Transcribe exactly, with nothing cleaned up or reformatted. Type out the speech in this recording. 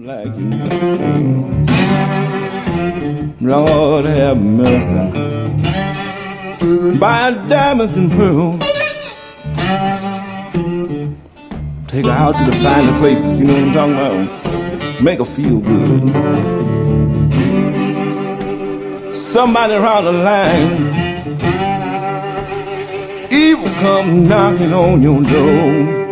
like you can sing. Lord have mercy. Buy diamonds and pearls. Take her out to the finer places, you know what I'm talking about? Make her feel good. Somebody around the line, evil come knocking on your door.